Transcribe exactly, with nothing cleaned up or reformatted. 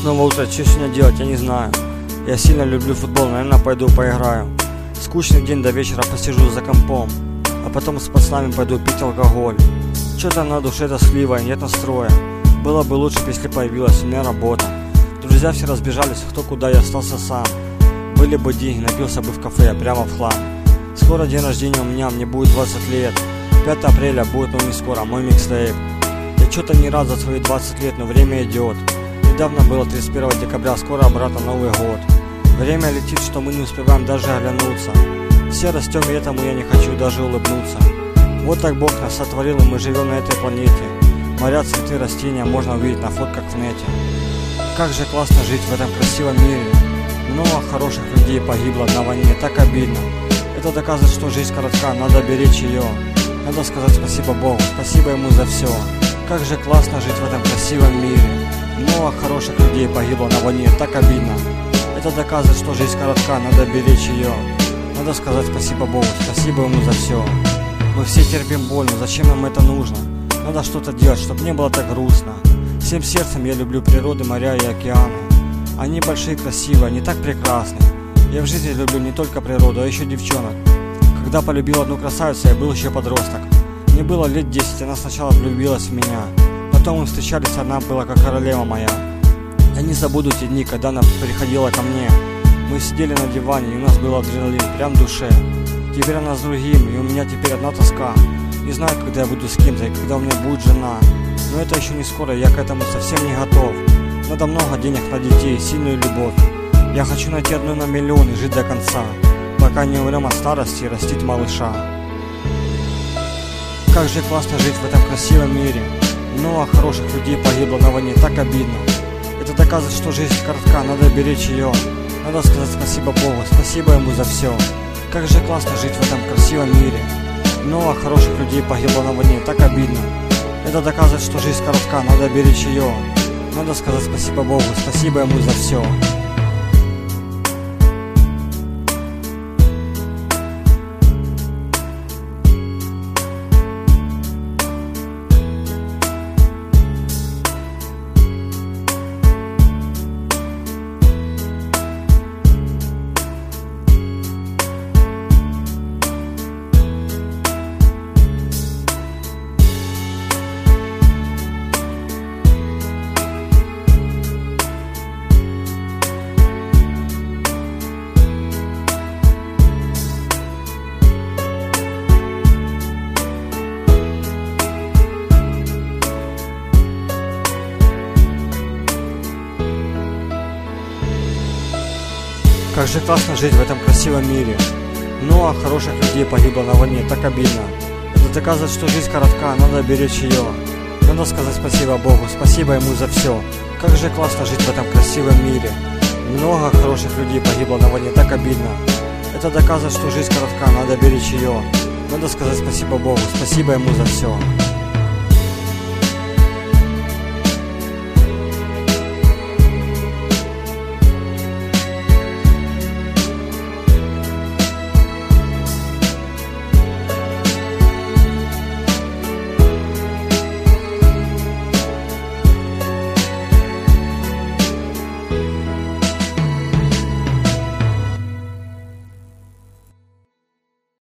Снова утро, что сегодня делать, я не знаю. Я сильно люблю футбол, наверное, пойду поиграю. Скучный день, до вечера посижу за компом, а потом с пацанами пойду пить алкоголь. Что-то на душе тоскливо, нет настроя. Было бы лучше, если появилась у меня работа. Друзья все разбежались, кто куда, я остался сам. Были бы деньги, напился бы в кафе, прямо в хлам. Скоро день рождения у меня, мне будет двадцать лет. пятого апреля будет, ну не скоро, мой микстейп. Я что-то не рад за свои двадцать лет, но время идет. Недавно было тридцать первого декабря, скоро обратно Новый год. Время летит, что мы не успеваем даже оглянуться. Все растем, и этому я не хочу даже улыбнуться. Вот так Бог нас сотворил, и мы живем на этой планете. Моря, цветы, растения можно увидеть на фотках в нете. Как же классно жить в этом красивом мире. Много хороших людей погибло на войне, так обидно. Это доказывает, что жизнь коротка, надо беречь ее. Надо сказать спасибо Богу, спасибо Ему за все. Как же классно жить в этом красивом мире. Много хороших людей погибло на войне, так обидно. Это доказывает, что жизнь коротка, надо беречь ее. Надо сказать спасибо Богу, спасибо Ему за все. Мы все терпим боль, но зачем нам это нужно? Надо что-то делать, чтобы не было так грустно. Всем сердцем я люблю природы, моря и океаны. Они большие, красивые, они так прекрасны. Я в жизни люблю не только природу, а еще девчонок. Когда полюбил одну красавицу, я был еще подросток. Мне было лет десять, она сначала влюбилась в меня. Потом мы встречались, она была как королева моя. Я не забуду те дни, когда она приходила ко мне. Мы сидели на диване, и у нас был адреналин, прям в душе. Теперь она с другим, и у меня теперь одна тоска. Не знаю, когда я буду с кем-то, и когда у меня будет жена. Но это еще не скоро, я к этому совсем не готов. Надо много денег на детей, сильную любовь. Я хочу найти одну на миллион и жить до конца, пока не умрем от старости и растить малыша. Как же классно жить в этом красивом мире. Много хороших людей погибло на войне, так обидно. Это доказывает, что жизнь коротка, надо беречь ее. Надо сказать спасибо Богу, спасибо Ему за все. Как же классно жить в этом красивом мире. Много хороших людей погибло на войне, так обидно. Это доказывает, что жизнь коротка, надо беречь ее. Надо сказать спасибо Богу, спасибо Ему за все. Как же классно жить в этом красивом мире. Много хороших людей погибло на войне, так обидно. Это доказывает, что жизнь коротка, надо беречь ее. Надо сказать спасибо Богу, спасибо Ему за все. Как же классно жить в этом красивом мире. Много хороших людей погибло на войне, так обидно. Это доказывает, что жизнь коротка, надо беречь ее. Надо сказать спасибо Богу, спасибо Ему за все.